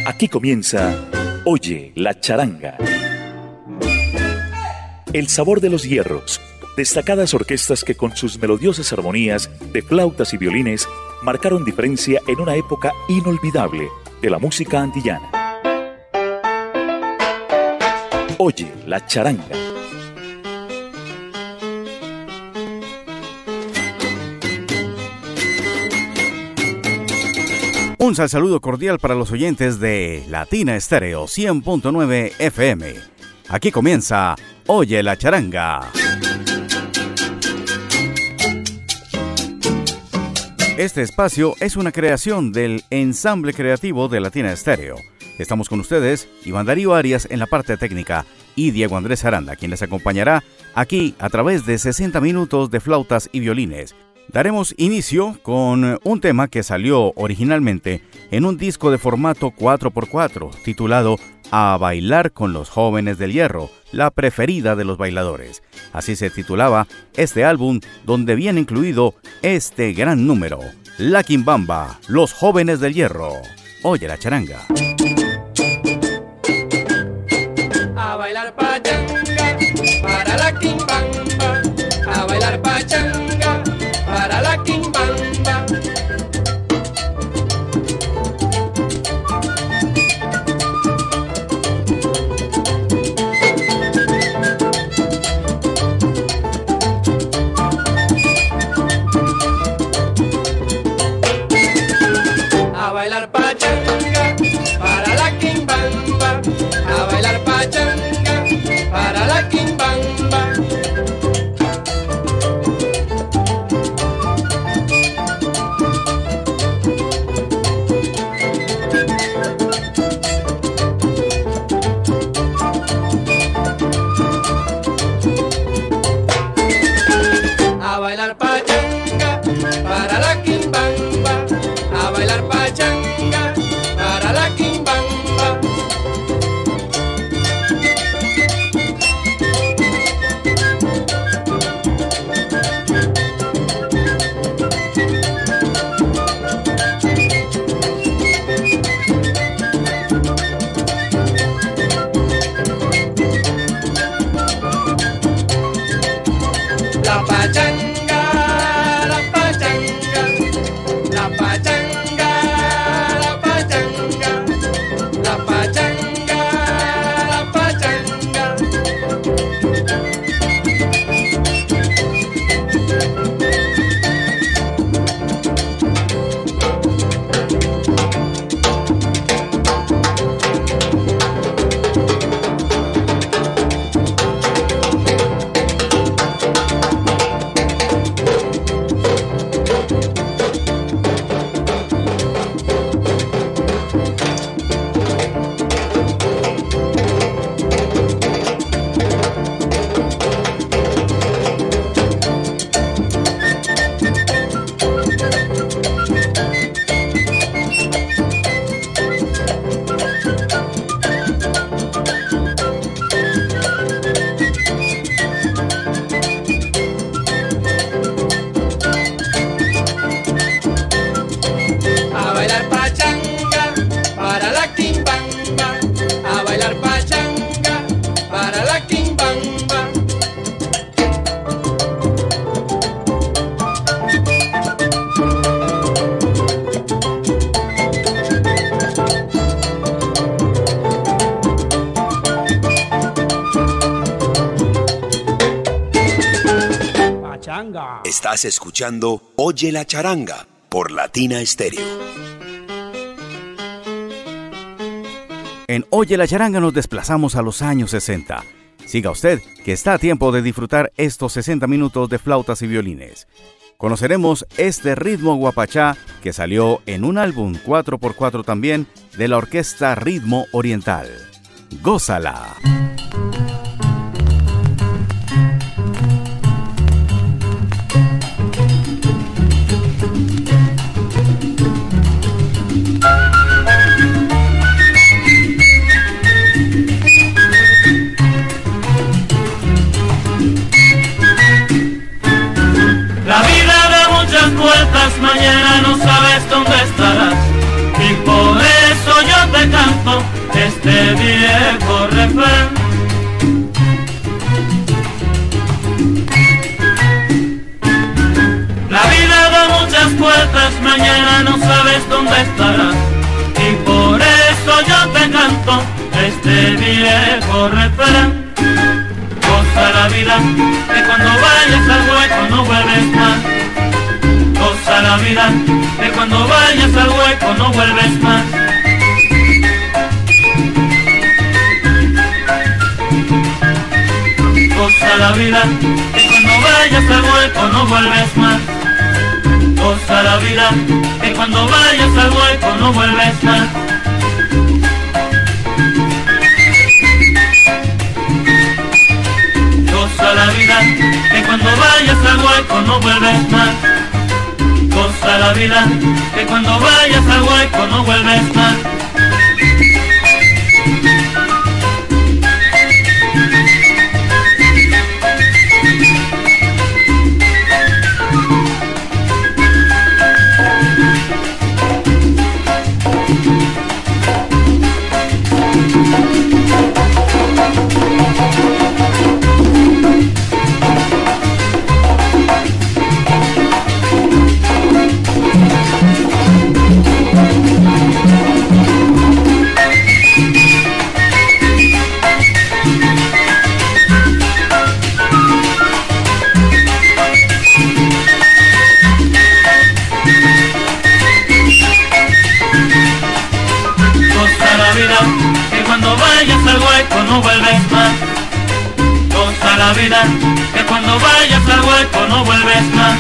Aquí comienza Oye la charanga. El sabor de los hierros, destacadas orquestas que con sus melodiosas armonías de flautas y violines marcaron diferencia en una época inolvidable de la música antillana. Oye la charanga. Un saludo cordial para los oyentes de Latina Estéreo 100.9 FM. Aquí comienza Oye la charanga. Este espacio es una creación del ensamble creativo de Latina Estéreo. Estamos con ustedes, Iván Darío Arias en la parte técnica y Diego Andrés Aranda, quien les acompañará aquí a través de 60 minutos de flautas y violines. Daremos inicio con un tema que salió originalmente en un disco de formato 4x4 titulado A bailar con los jóvenes del hierro, la preferida de los bailadores. Así se titulaba este álbum, donde viene incluido este gran número, La Quimbamba, los jóvenes del hierro. Oye la charanga. A bailar pachanga para la quimbamba, a bailar pachanga para la quimbamba. A bailar pachanga para la quimbamba, a bailar pachanga para la quimbamba. A bailar pachanga para la quimbamba, a bailar pachanga para la quimbamba. La pachanga, la pachanga, la pachanga, la pachanga, la pachanga, la pachanga. A bailar pachanga para la quimbamba, a bailar pachanga para la quimbamba. Pachanga. Estás escuchando Oye la charanga por Latina Estéreo. En Oye la charanga nos desplazamos a los años 60. Siga usted, que está a tiempo de disfrutar estos 60 minutos de flautas y violines. Conoceremos este ritmo guapachá que salió en un álbum 4x4 también de la orquesta Ritmo Oriental. ¡Gózala! La vida da muchas vueltas, mañana no sabes dónde estarás, y por eso yo te canto y por eso yo te canto este viejo refrán. Goza la vida, que cuando vayas al hueco no vuelves más. Goza la vida, que cuando vayas al hueco no vuelves más. Goza la vida, que cuando vayas al hueco no vuelves más. Goza la vida, que cuando vayas al hueco no vuelves más. Goza la vida, que cuando vayas al hueco no vuelves más. Goza la vida, que cuando vayas al hueco no vuelves más. Que cuando vayas al hueco no vuelves más. Goza la vida, que cuando vayas al hueco no vuelves más.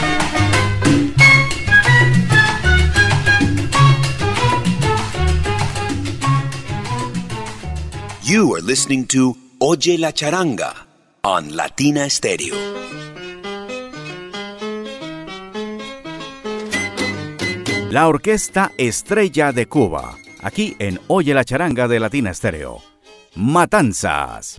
You are listening to Oye la Charanga on Latina Stereo. La Orquesta Estrella de Cuba, aquí en Oye la Charanga de Latina Stereo. Matanzas.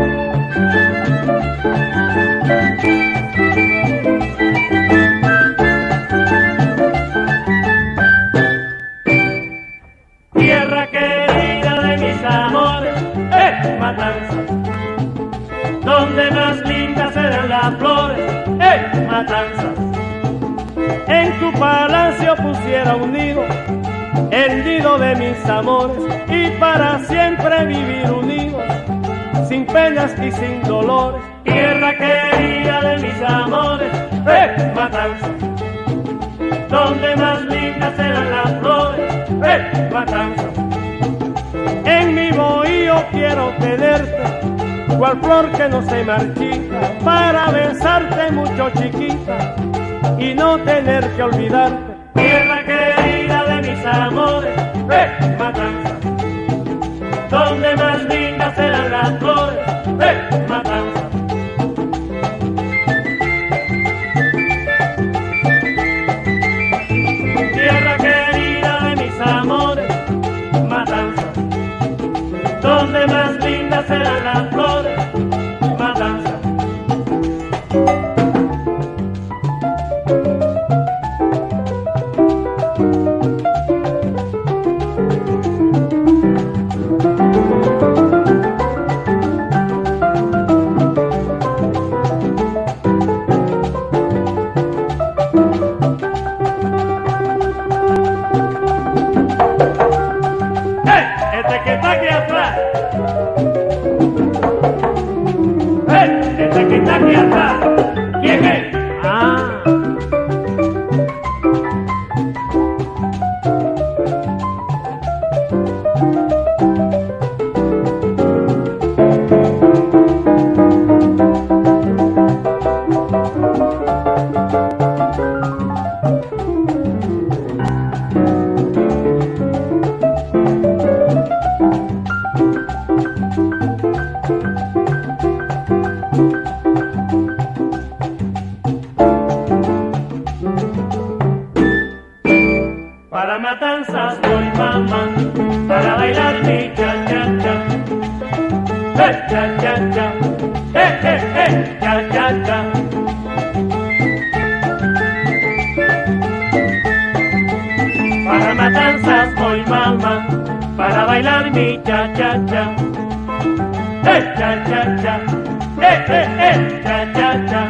Tierra querida de mis amores, matanzas. Donde más lindas eran las flores, matanzas. En tu palacio pusiera un nido, el nido de mis amores, y para siempre vivir unidos, sin penas y sin dolores. Tierra querida de mis amores, matanzas. Donde más lindas eran las flores, matanzas. En mi bohío quiero tenerte, cual flor que no se marchita, para besarte mucho chiquita y no tener que olvidarte. Tierra querida de mis amores, matanzas. Donde más lindas eran las flores, matanzas. Tierra querida de mis amores, matanzas. Donde más lindas eran las flores, matanzas. ¿Quién es? Para matanzas voy, mamá, para bailar mi cha-cha-cha. Cha-cha-cha, cha-cha-cha. Para matanzas voy, mamá, para bailar mi cha-cha-cha. Cha-cha-cha, cha-cha-cha.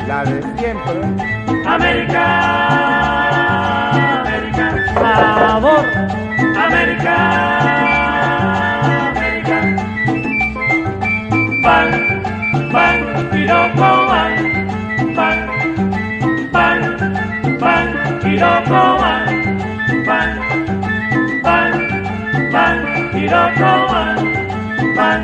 la de siempre. América, América, sabor, América, América. Pan, pan, piropo, pan, pan, pan, pan, piropo, pan, pan, pan, pan, piropo, pan.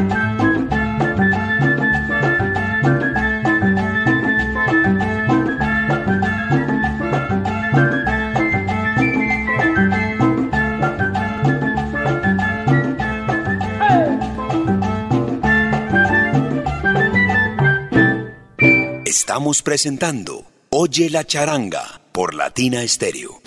Estamos presentando Oye la Charanga por Latina Estéreo.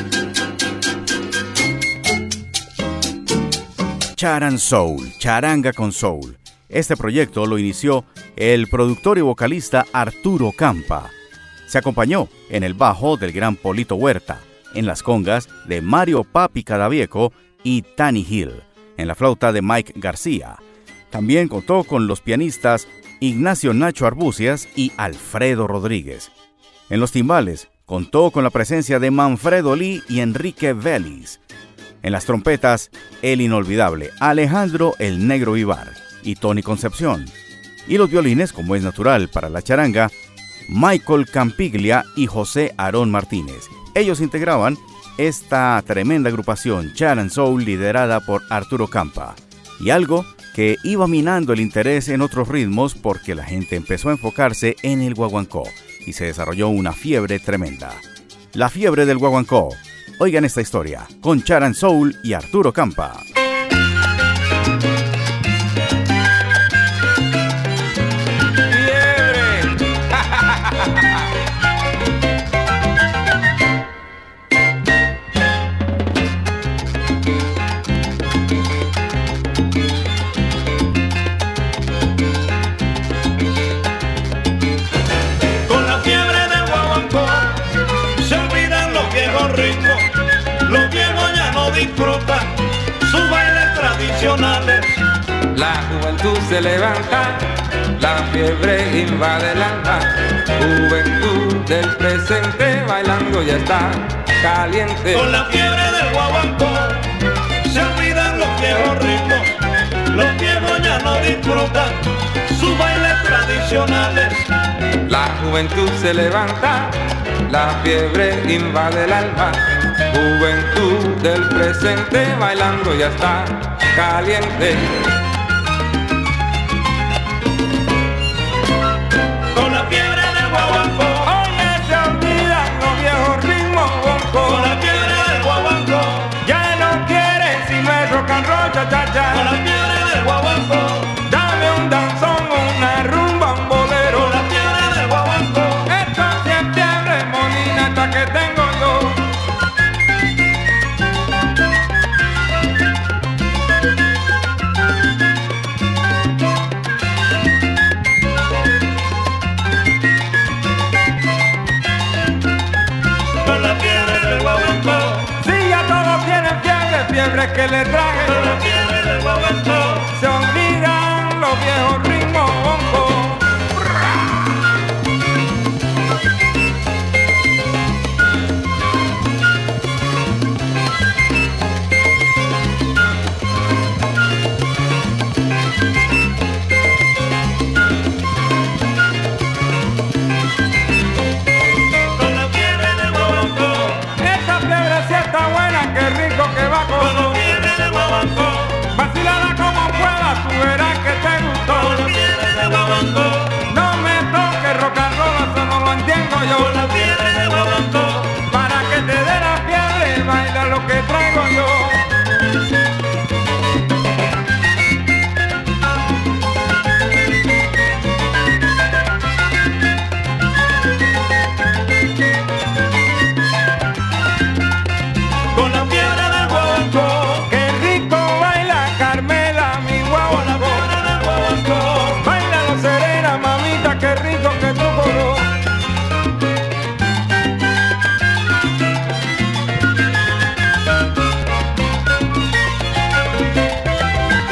Charan Soul, Charanga con Soul. Este proyecto lo inició el productor y vocalista Arturo Campa. Se acompañó en el bajo del gran Polito Huerta, en las congas de Mario Papi Cadavieco y Tani Hill, en la flauta de Mike García. También contó con los pianistas Ignacio Nacho Arbucias y Alfredo Rodríguez. En los timbales contó con la presencia de Manfredo Lee y Enrique Vélez. En las trompetas, el inolvidable Alejandro el Negro Vivar y Tony Concepción. Y los violines, como es natural para la charanga, Michael Campiglia y José Aarón Martínez. Ellos integraban esta tremenda agrupación Charan Soul liderada por Arturo Campa. Y algo que iba minando el interés en otros ritmos porque la gente empezó a enfocarse en el guaguancó y se desarrolló una fiebre tremenda. La fiebre del guaguancó. Oigan esta historia con Charan Soul y Arturo Campa. Disfrutan sus bailes tradicionales. La juventud se levanta, la fiebre invade el alma. Juventud del presente bailando ya está caliente. Con la fiebre del guaguancó se olvidan los viejos ritmos. Los viejos ya no disfrutan sus bailes tradicionales. La juventud se levanta, la fiebre invade el alma. Juventud del presente bailando ya está caliente. Con la fiebre del guaguancó, oye, se olvidan los viejos ritmos bonco. Con la fiebre del guaguancó, ya no quieren si no es rock and roll, cha cha cha. Con la fiebre del guaguancó, dame un danzón, una rumba, un bolero. Con la fiebre del guaguancó, esto sí es fiebre, monina, esta que tengo yo. Fiebre que le traje, con la fiebre del guaguancó, se olvidan los viejos ritmos bonco. con la fiebre del guaguancó, Esta fiebre sí está buena, qué rico que va con con la fiebre del guaguancó, vacílala como puedas, tú verás que te gustó. con la fiebre del guaguancó, No me toques rock and roll, eso no lo entiendo con yo. la fiebre del guaguancó, Para que te dé la fiebre, baila lo que traigo yo. con la fiebre del guaguancó, Qué rico baila Carmela, mi con la guaguancó. fiebre del guaguancó, Baila lo serena, mamita, qué rico que tú coro.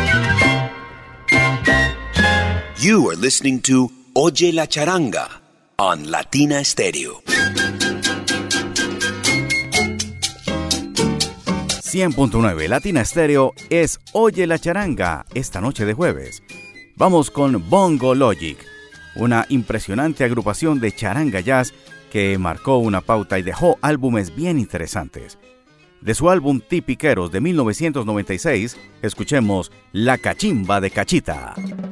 You are listening to Oye la Charanga on Latina Stereo. 100.9 Latina Stereo es Oye la Charanga esta noche de jueves. Vamos con Bongo Logic, una impresionante agrupación de charanga jazz que marcó una pauta y dejó álbumes bien interesantes. De su álbum Tipiqueros de 1996, escuchemos La Cachimba de Cachita.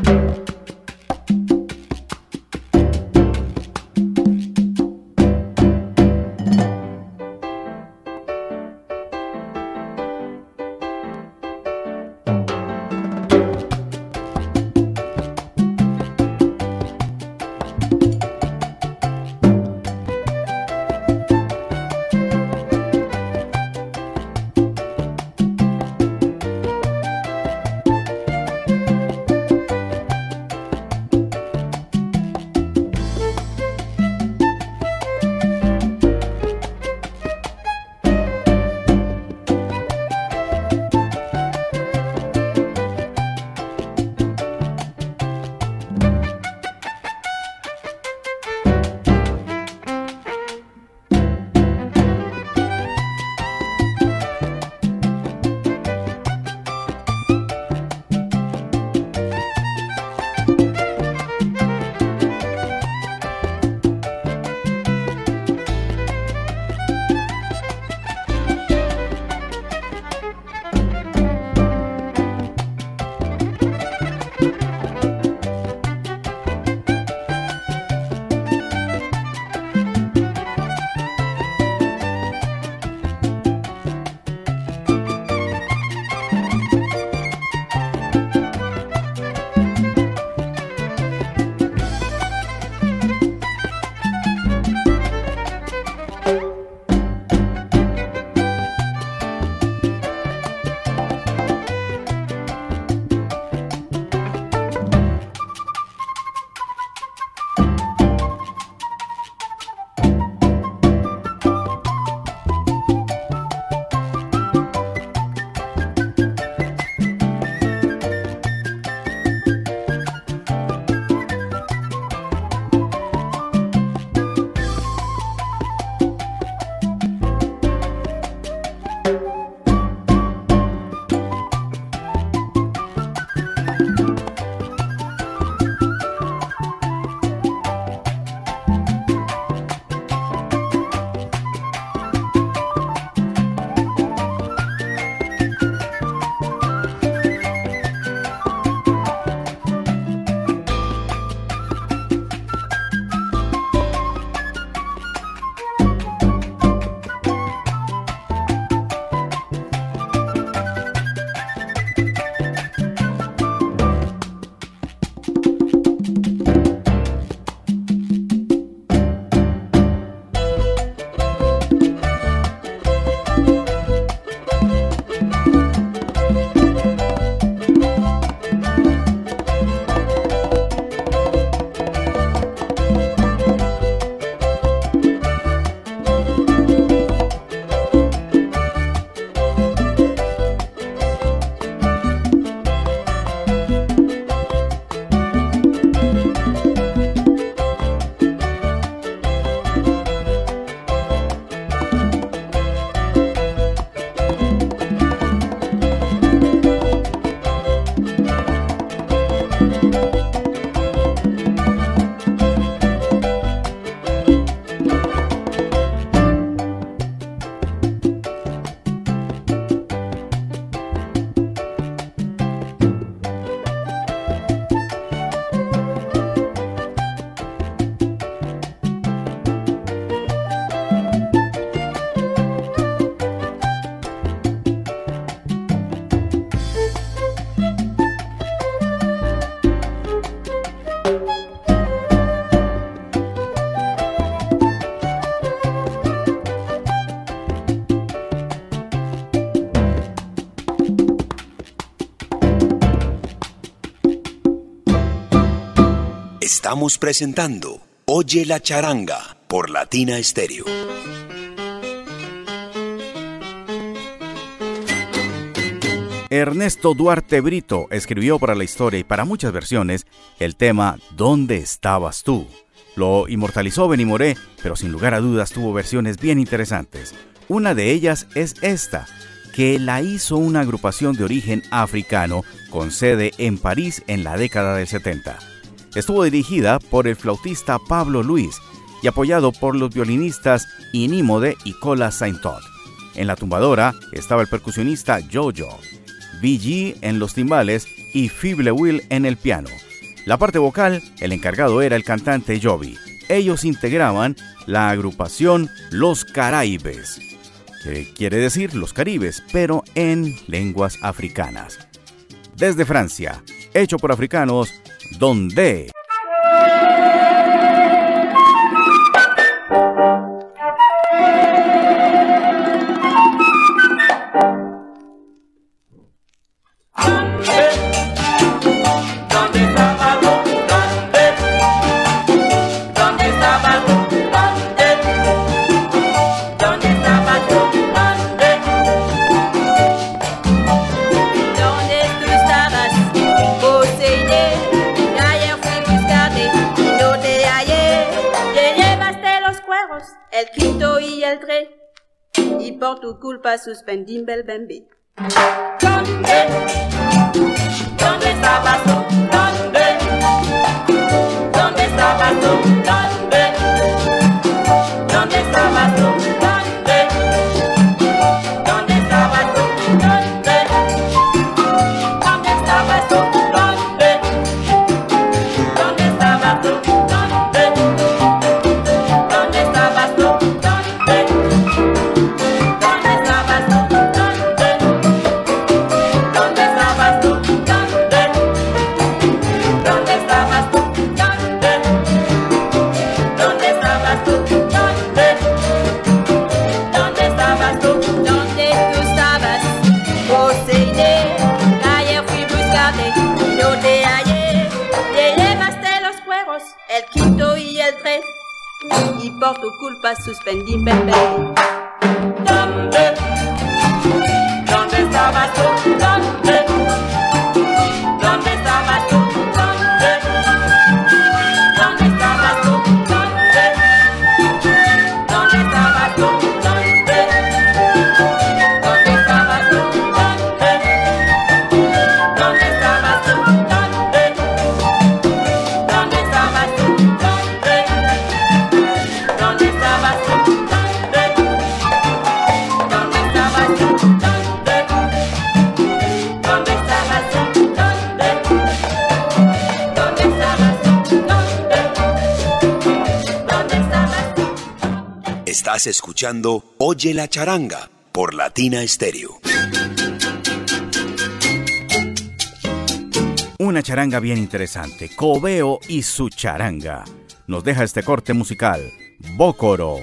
Estamos presentando Oye la Charanga por Latina Stereo. Ernesto Duarte Brito escribió para la historia y para muchas versiones el tema ¿Dónde estabas tú?, Lo inmortalizó Benny Moré, pero sin lugar a dudas tuvo versiones bien interesantes. Una de ellas es esta, que la hizo una agrupación de origen africano con sede en París en la década del 70. Estuvo dirigida por el flautista Pablo Luis y apoyado por los violinistas Inimode y Cola Saint-Todd. En la tumbadora estaba el percusionista Jojo, BG en los timbales y Fible Will en el piano. La parte vocal, el encargado era el cantante Joby. Ellos integraban la agrupación Los Caraibes, que quiere decir los Caribes, pero en lenguas africanas. Desde Francia, hecho por africanos, Donde. El quinto y el tres, y por tu culpa suspendí el bebé. ¿Dónde? ¿Dónde estabas tú? ¿Dónde? ¿Dónde estabas tú? ¿Dónde? ¿Dónde estabas tú? ¿Dónde? ¿Dónde estabas tú? ¿Dónde? ¿Dónde estabas tú? ¿Dónde? ¿Dónde estabas tú? Y por tu culpa suspendí bebé. ¿Dónde? ¿Dónde estabas tú? ¿Dónde? ¿Dónde estabas tú? ¿Dónde? ¿Dónde estabas tú? ¿Dónde? ¿Dónde estabas tú? ¿Dónde? ¿Dónde estabas tú? ¿Dónde? ¿Dónde estabas tú? ¿Dónde? ¿Dónde estabas tú? ¿Dónde estabas tú? Estás escuchando Oye la Charanga por Latina Estéreo. Una charanga bien interesante, Coveo y su charanga. Nos deja este corte musical, Bócoro.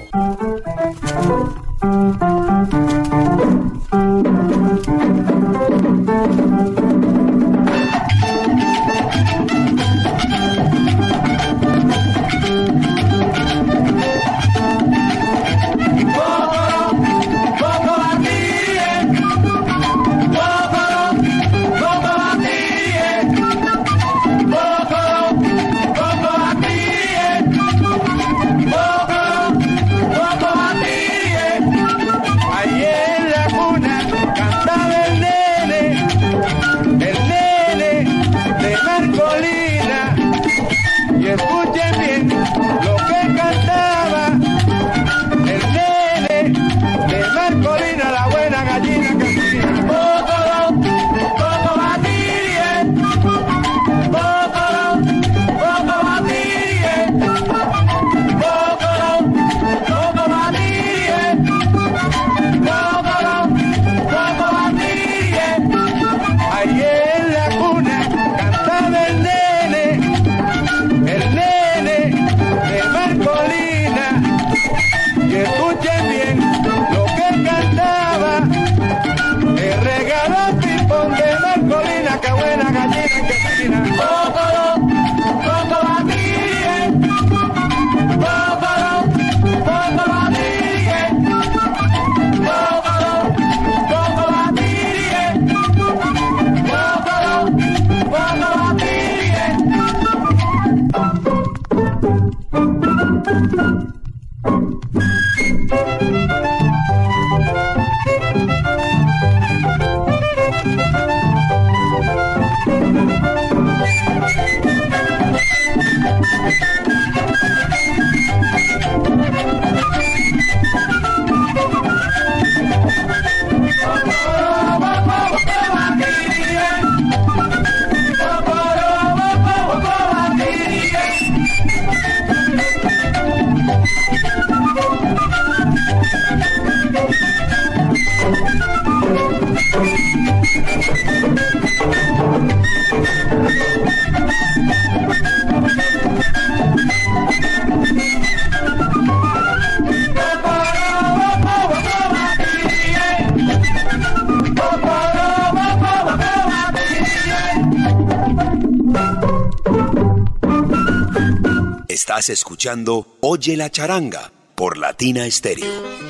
Estás escuchando Oye la Charanga por Latina Estéreo.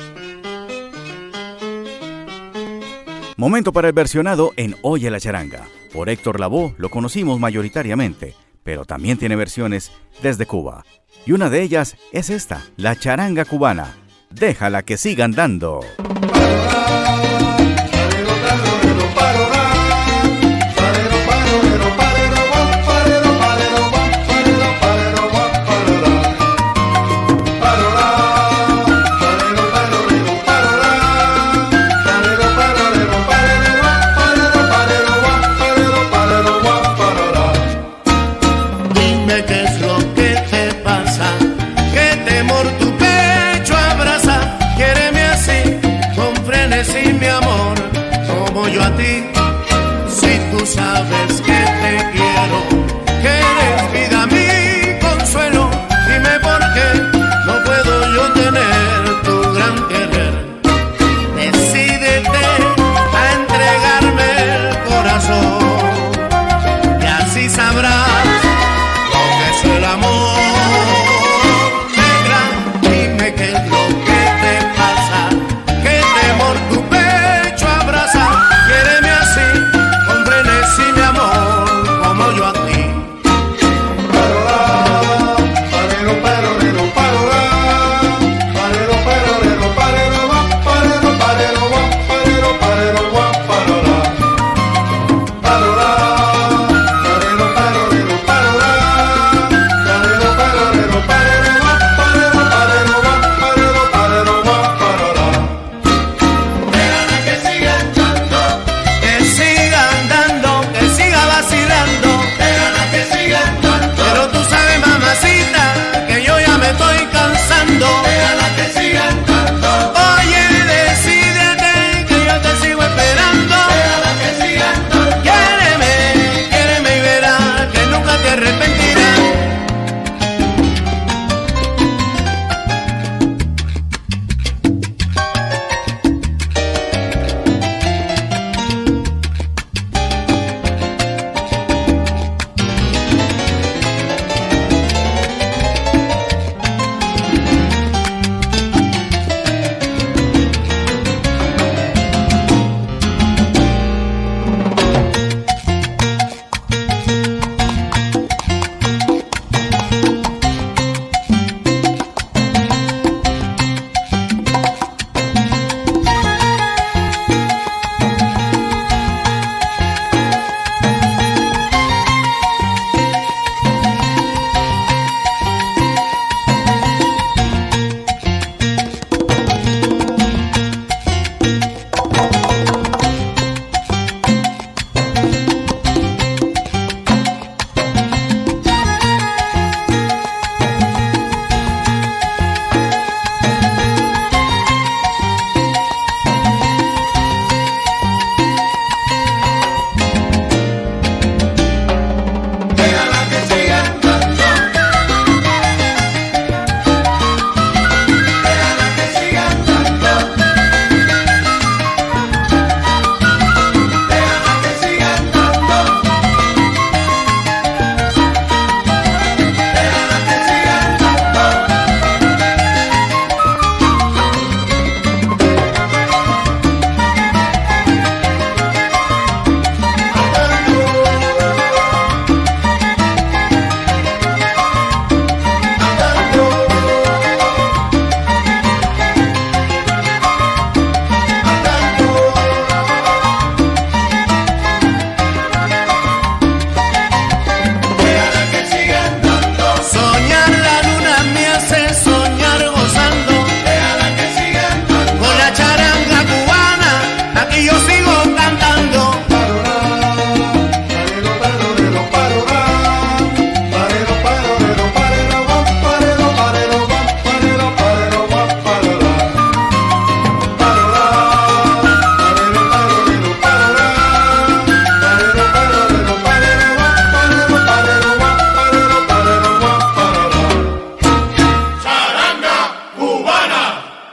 Momento para el versionado en Oye la Charanga. Por Héctor Lavoe lo conocimos mayoritariamente, pero también tiene versiones desde Cuba. Y una de ellas es esta, la charanga cubana. Déjala que siga andando. Tu pecho abraza, quiéreme así,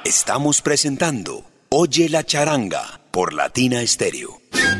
Estamos presentando Oye la charanga por Latina Estéreo.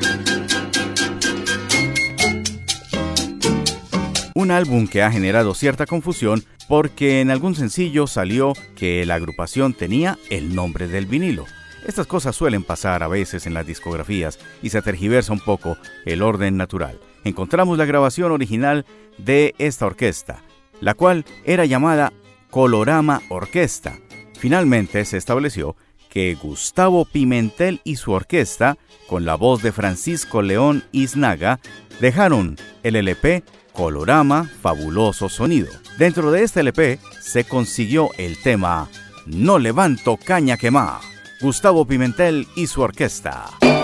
Un álbum que ha generado cierta confusión porque en algún sencillo salió que la agrupación tenía el nombre del vinilo. Estas cosas suelen pasar a veces en las discografías y se tergiversa un poco el orden natural. Encontramos la grabación original de esta orquesta, la cual era llamada Colorama Orquesta. Finalmente se estableció que Gustavo Pimentel y su orquesta, con la voz de Francisco León Iznaga, dejaron el LP Colorama Fabuloso Sonido. Dentro de este LP se consiguió el tema No Levanto Caña Quemá. Gustavo Pimentel y su orquesta.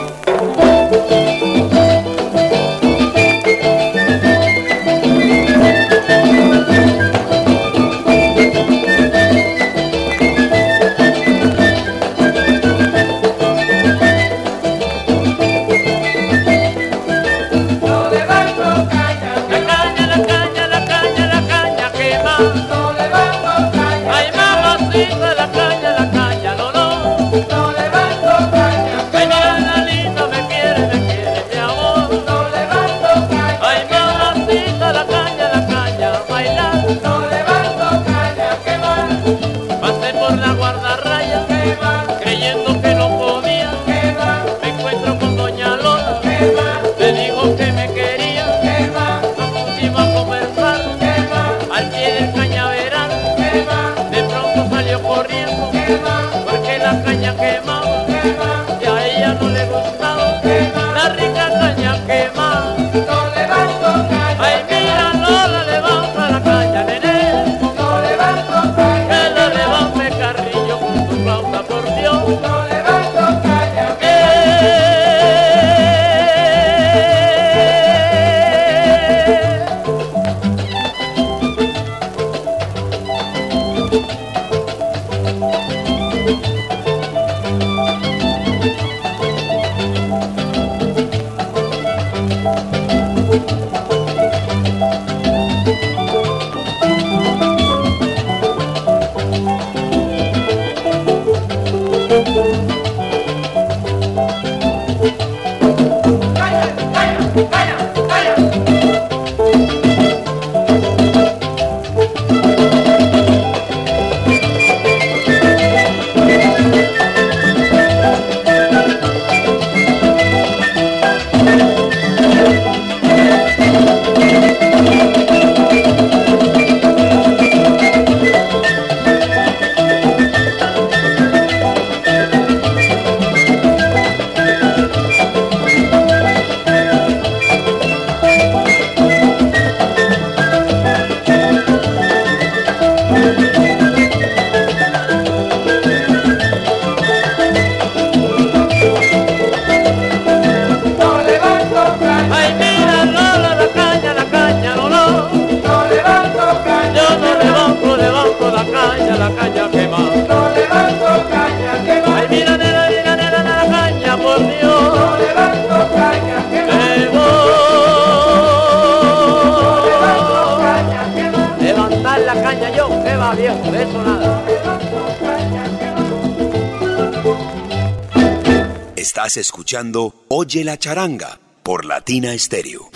Estás escuchando Oye la charanga por Latina Estéreo.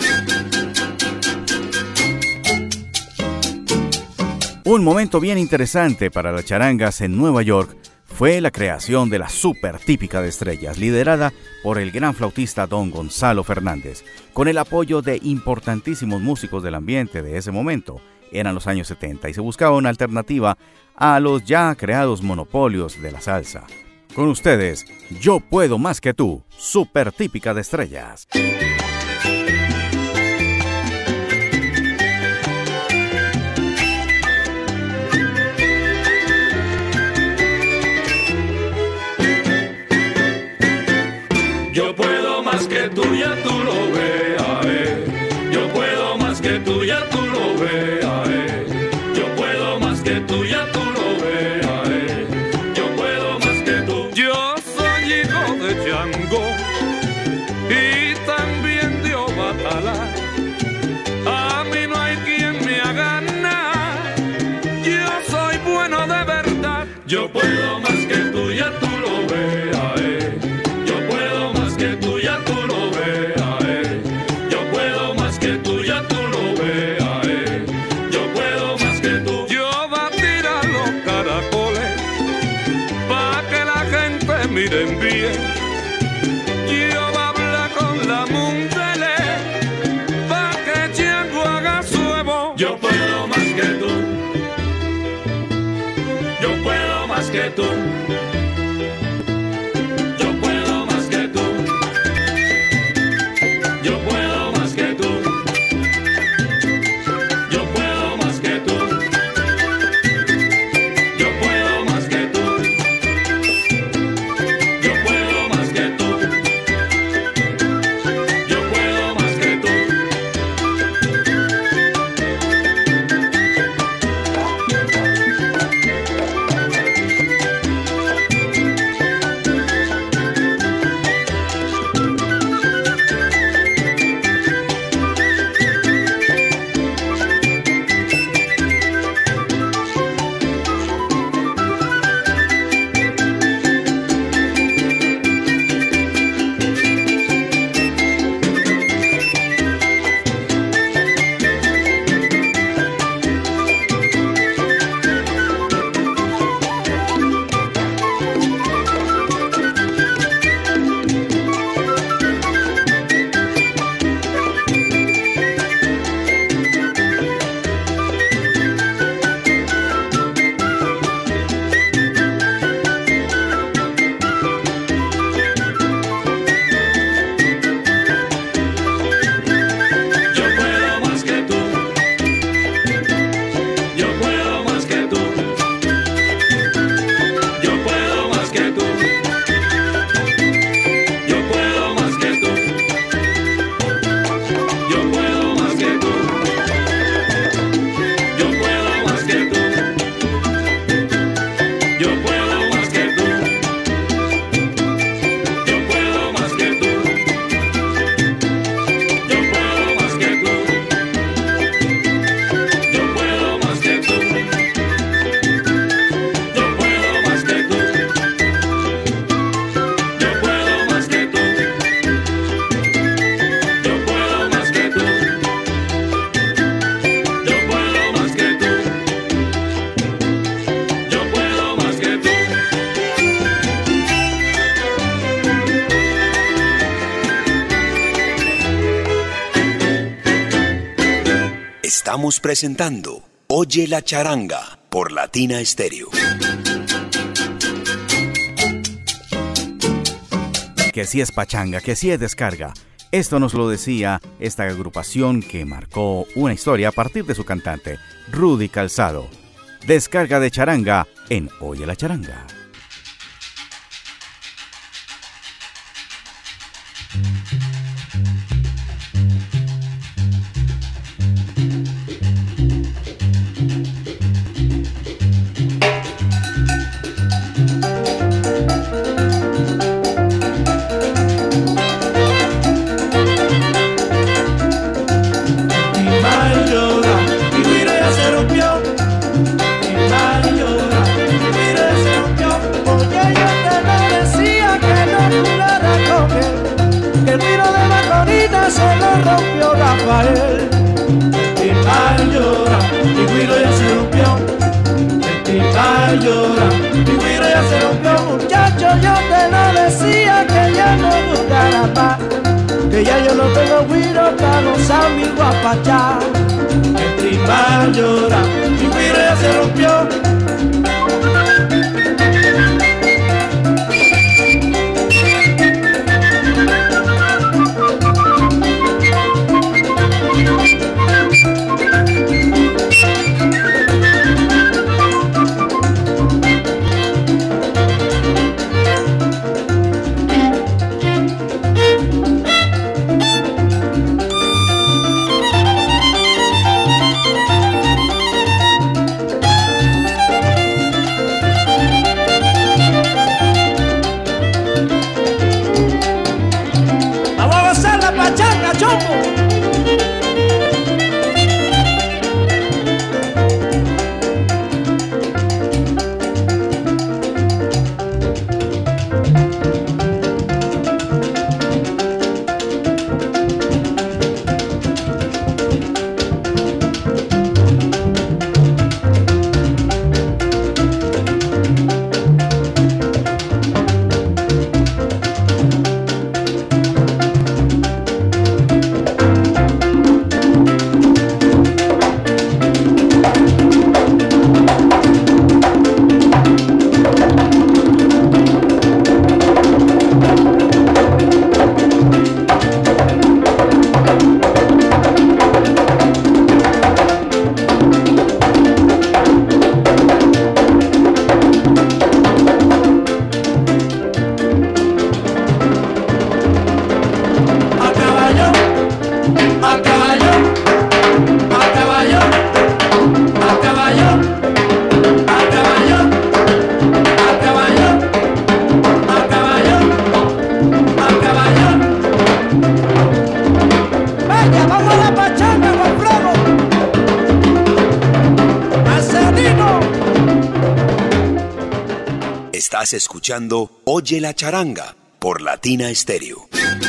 Un momento bien interesante para las charangas en Nueva York fue la creación de la Super Típica de Estrellas, liderada por el gran flautista don Gonzalo Fernández, con el apoyo de importantísimos músicos del ambiente de ese momento. Eran los años 70 y se buscaba una alternativa a los ya creados monopolios de la salsa. Con ustedes, Yo Puedo Más Que Tú, Super Típica de Estrellas. Yo puedo más que tú, ya tú lo veas, Yo puedo más que tú, ya tú lo veas, Yo puedo más que tú, ya tú lo veas, Yo puedo más que tú. Yo soy hijo de Django y también de Obatala. A mí no hay quien me haga nada. Yo soy bueno de verdad. Yo puedo más que tú. miren bien. Yo va a hablar con la Mundele pa' que Chango haga su huevo. Yo puedo más que tú. Yo puedo más que tú. Yo puedo más que tú. Yo puedo más que tú. Yo puedo más que tú. Yo puedo más que tú. Yo puedo más que tú. Yo puedo más que tú. Estamos presentando Oye la Charanga por Latina Estéreo. Que sí es pachanga, que sí es descarga. Esto nos lo decía esta agrupación que marcó una historia a partir de su cantante, Rudy Calzado. Descarga de charanga en Oye la Charanga. Rafael, el timbal llora, mi güiro ya se rompió. El timbal llora, mi güiro ya se rompió. Muchacho, yo te lo decía que ya no durará más, que ya yo no tengo güiro para gozar mi guapachá. El timbal llora, mi güiro ya se rompió. Estás escuchando Oye la Charanga por Latina Estéreo.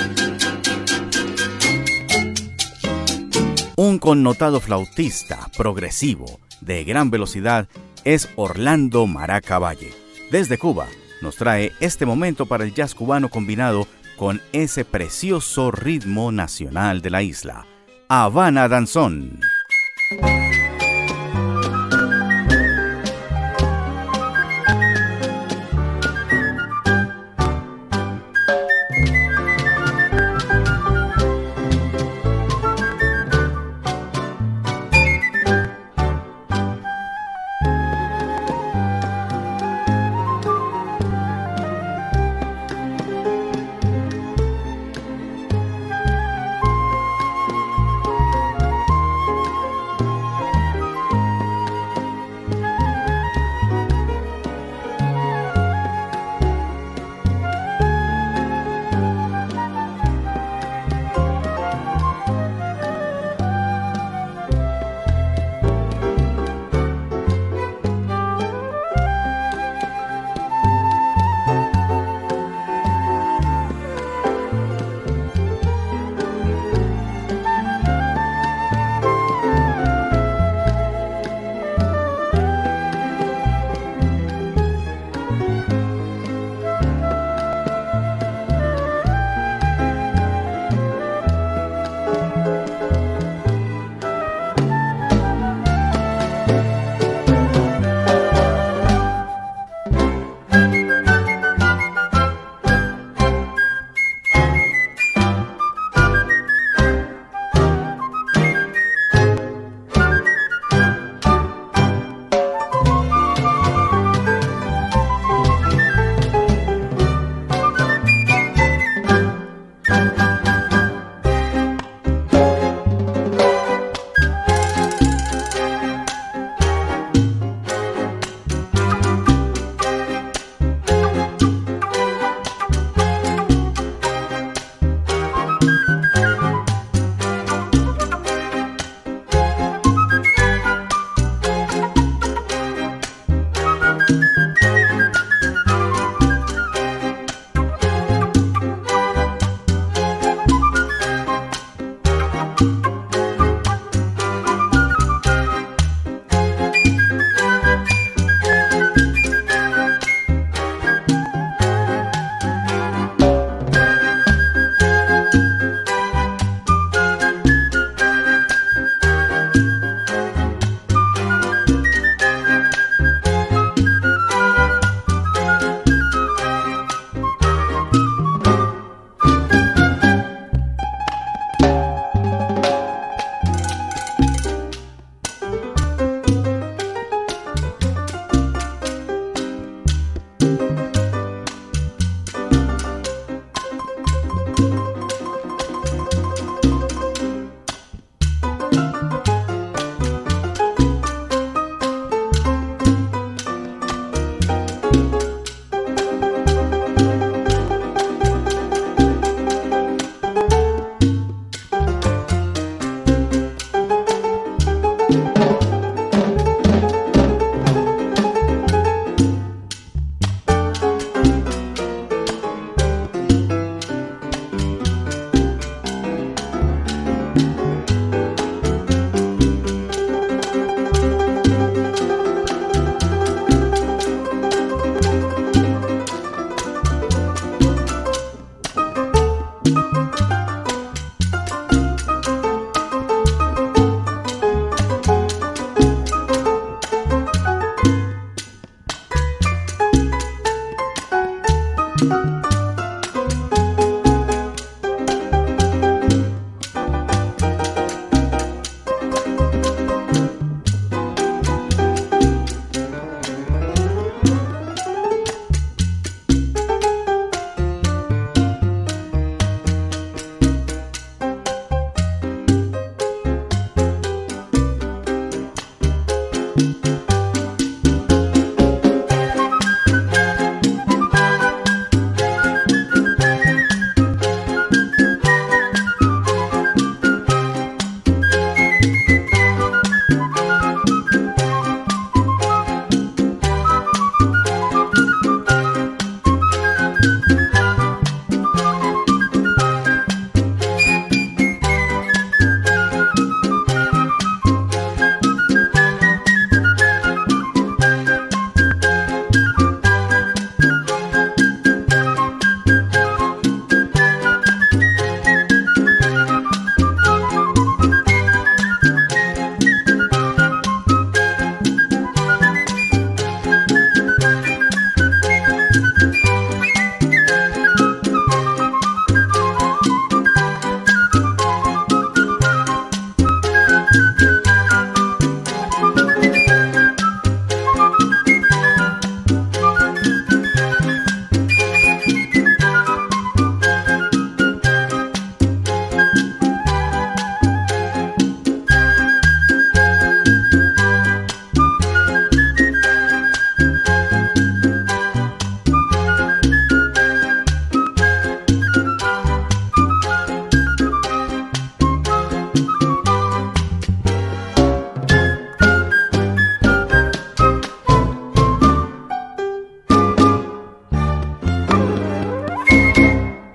Un connotado flautista progresivo de gran velocidad es Orlando Maraca Valle. Desde Cuba nos trae este momento para el jazz cubano combinado con ese precioso ritmo nacional de la isla, Habana Danzón.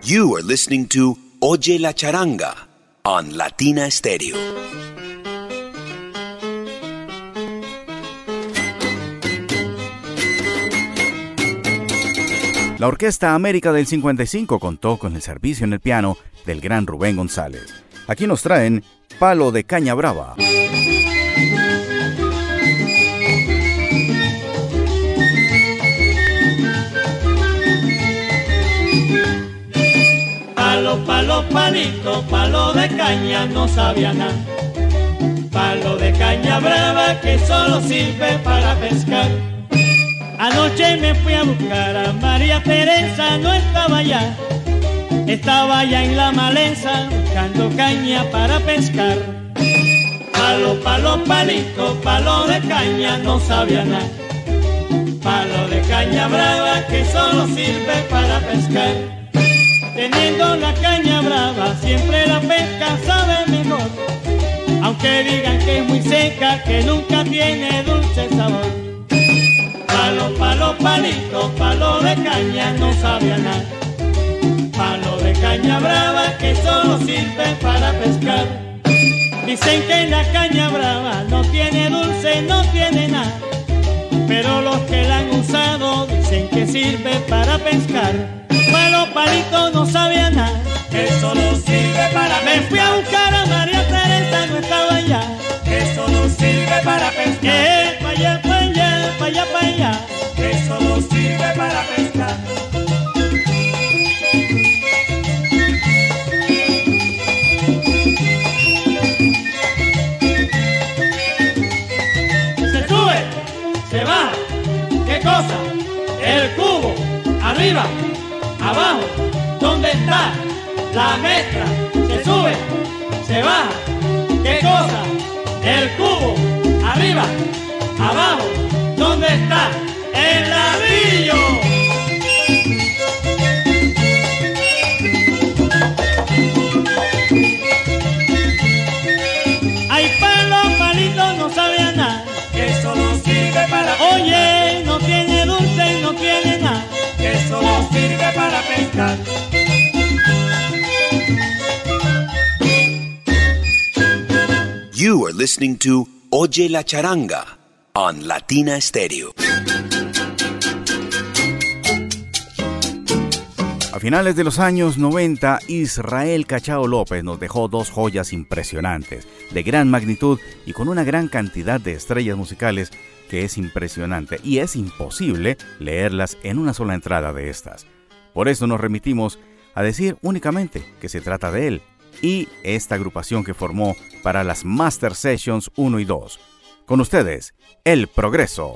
You are listening to Oye la Charanga on Latina Stereo. La Orquesta América del 55 contó con el servicio en el piano del gran Rubén González. Aquí nos traen Palo de Caña Brava. Palo, palo, palito, palo de caña no sabía nada. Palo de caña brava que solo sirve para pescar. Anoche me fui a buscar a María Teresa, no estaba allá. Estaba allá en la maleza buscando caña para pescar. Palo, palo, palito, palo de caña no sabía nada. Palo de caña brava que solo sirve para pescar. Teniendo la caña brava siempre la pesca sabe mejor. Aunque digan que es muy seca, que nunca tiene dulce sabor. Palo, palo, palito, palo de caña no sabía nada. Palo de caña brava que solo sirve para pescar. Dicen que la caña brava no tiene dulce, no tiene nada. Pero los que la han usado dicen que sirve para pescar. Palo, palito no sabía nada, que solo sirve para pescar. Me fui a buscar a María Teresa, no estaba allá. Que solo sirve para pescar. Pa' allá, pa' allá, pa' allá, pa' allá. Que solo sirve para pescar. Se sube, se baja, ¿qué cosa? El cubo, arriba, abajo, ¿dónde está la mezcla? Se sube, se baja, ¿qué cosa? El cubo, arriba, abajo, ¿dónde está el ladrillo? Ay, palo, palito, no sabía nada, que solo sirve para pescar. Oye, no tiene dulce, no tiene nada, que solo sirve para pescar. You are listening to Oye la Charanga on Latina Stereo. A finales de los años 90, Israel Cachao López nos dejó dos joyas impresionantes, de gran magnitud y con una gran cantidad de estrellas musicales que es impresionante y es imposible leerlas en una sola entrada de estas. Por eso nos remitimos a decir únicamente que se trata de él y esta agrupación que formó para las Master Sessions 1 y 2. Con ustedes, El Progreso.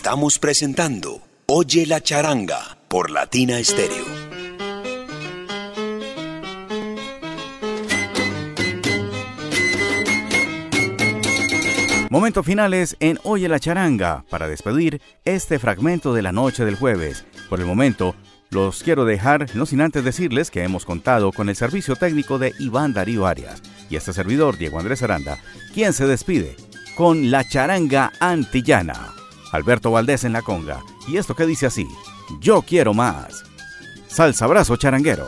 Estamos presentando Oye la Charanga por Latina Estéreo. Momentos finales en Oye la Charanga para despedir este fragmento de la noche del jueves. Por el momento, los quiero dejar, no sin antes decirles que hemos contado con el servicio técnico de Iván Darío Arias y este servidor, Diego Andrés Aranda, quien se despide con la charanga antillana. Alberto Valdés en la conga, y esto que dice así: yo quiero más. Salsa abrazo charanguero.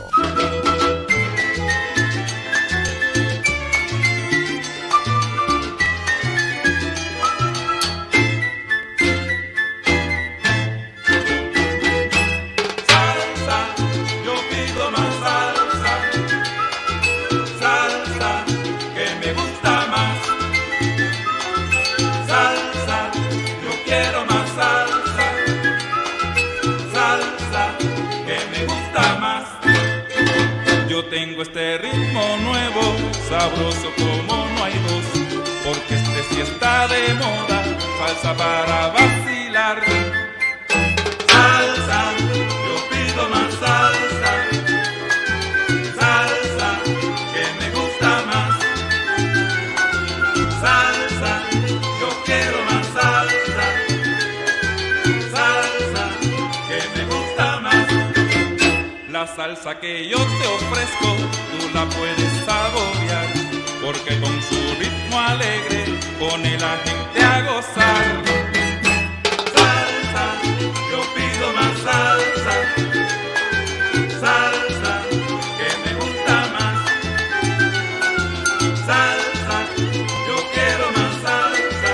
Tengo este ritmo nuevo, sabroso como no hay dos, porque este sí está de moda, salsa para vacilar. Salsa, yo pido más salsa, salsa, que me gusta más. Salsa, yo quiero más salsa, salsa, que me gusta más. La salsa que yo te ofrezco, tú la puedes saborear, porque con su ritmo alegre pone la gente a gozar. Salsa, yo pido más salsa, salsa, que me gusta más. Salsa, yo quiero más salsa,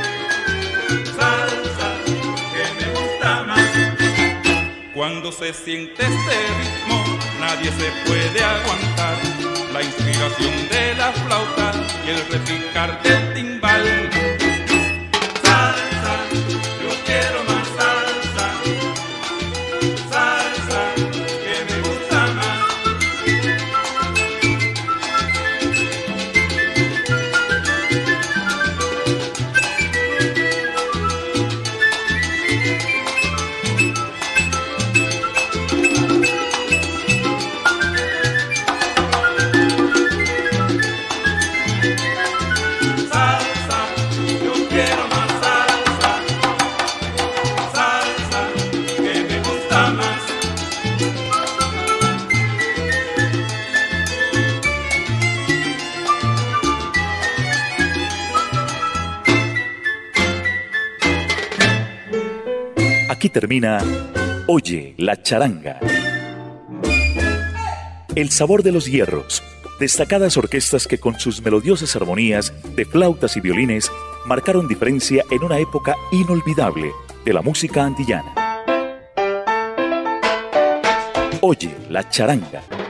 salsa, que me gusta más. Cuando se siente este ritmo, nadie se puede aguantar. La inspiración de la flauta y el repicar del timbal. Salsa, yo quiero más salsa, salsa, que me gusta más. Aquí termina Oye la Charanga. El sabor de los hierros, destacadas orquestas que con sus melodiosas armonías de flautas y violines marcaron diferencia en una época inolvidable de la música antillana. Oye la Charanga.